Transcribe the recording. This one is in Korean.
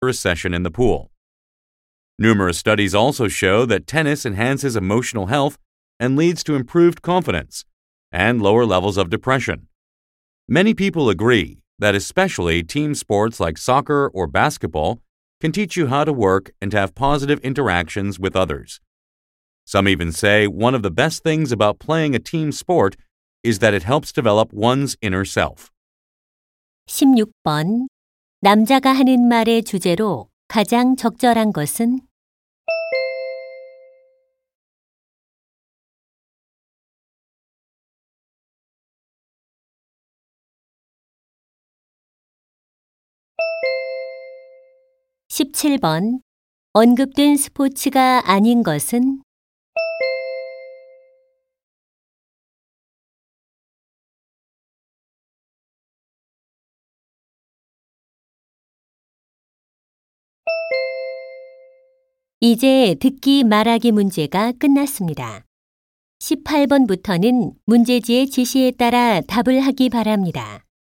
a session in the pool. Numerous studies also show that tennis enhances emotional health and leads to improved confidence and lower levels of depression. Many people agree that especially team sports like soccer or basketball can teach you how to work and to have positive interactions with others. Some even say one of the best things about playing a team sport is that it helps develop one's inner self. 16번. 남자가 하는 말의 주제로 가장 적절한 것은? (17번) 언급된 스포츠가 아닌 것은? 이제 듣기 말하기 문제가 끝났습니다. 18번부터는 문제지의 지시에 따라 답을 하기 바랍니다.